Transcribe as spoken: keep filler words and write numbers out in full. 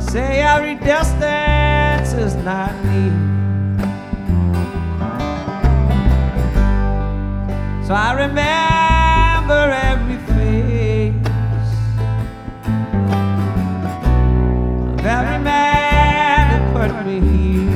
say every distance is not near. So I remember every face of every man that put me here.